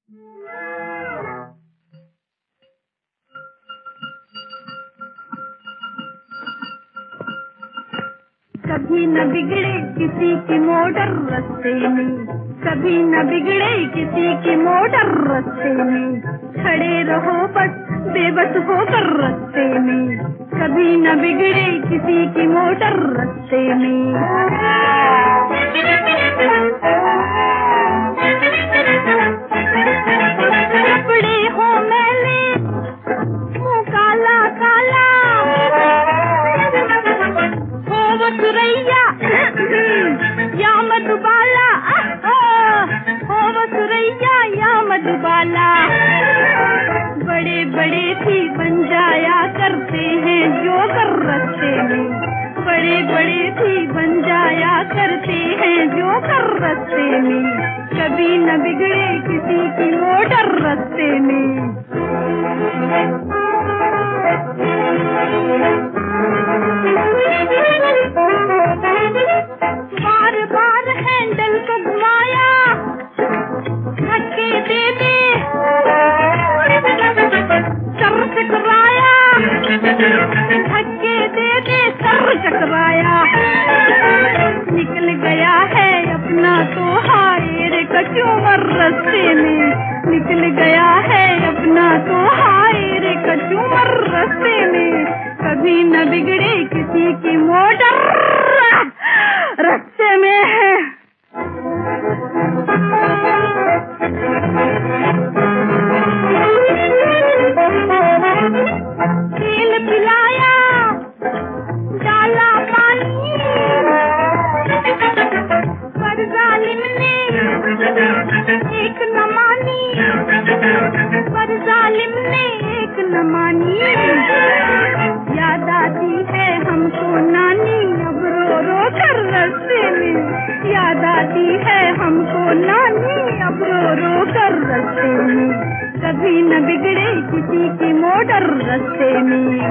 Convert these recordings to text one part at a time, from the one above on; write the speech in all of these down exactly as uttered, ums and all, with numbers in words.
कभी न बिगड़े किसी की मोटर रास्ते में, कभी न बिगड़े किसी की मोटर रास्ते में, खड़े रहो बस बेबस होकर रास्ते में, कभी न बिगड़े किसी की मोटर रास्ते में। कपड़े हो मैले मुँह काला काला, हो वो सुरैया या मधुबाला, हो वो सुरैया या मधुबाला, बड़े बड़े भी बन जाया करते हैं जो कर रास्ते में, बड़े बड़े भी बन जाया करते हैं जो कर रास्ते में, कभी न बिगड़े किसी की मोटर रास्ते में। बार बार हैंडल को घुमाया, धक्के दे दे सर चकराया, धक्के दे दे सर चकराया, निकल गया है अपना तो हाय रे कचूमर रास्ते में, निकल गया है अपना तो हाय रे कचूमर रास्ते में, कभी न बिगड़े किसी की मोटर रास्ते में है। तेल पिलाया डाला पानी, पर जालिम ने एक न मानी, पर जालिम ने एक न मानी, याद आती है हमको नानी अब रो रो कर रास्ते में, याद आती है हमको नानी अब रो रो कर रास्ते में, कभी न बिगड़े किसी की मोटर रास्ते में।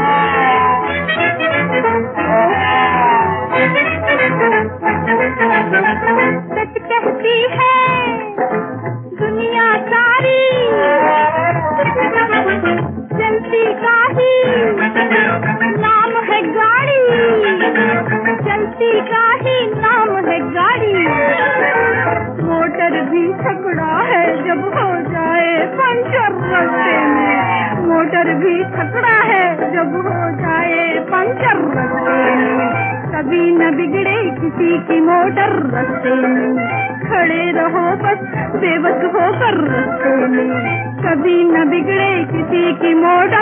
सच कहती है दुनिया सारी, चलती का ही नाम है गाड़ी, चलती का ही नाम है गाड़ी, मोटर भी छकड़ा है जब हो जाए पंचर रास्ते में, मोटर भी छकड़ा है जब हो जाए पंचर रास्ते में, कभी न बिगड़े किसी की मोटर रास्ते में, खड़े रहो बस बेबस होकर रास्ते में, कभी न बिगड़े किसी की मोटर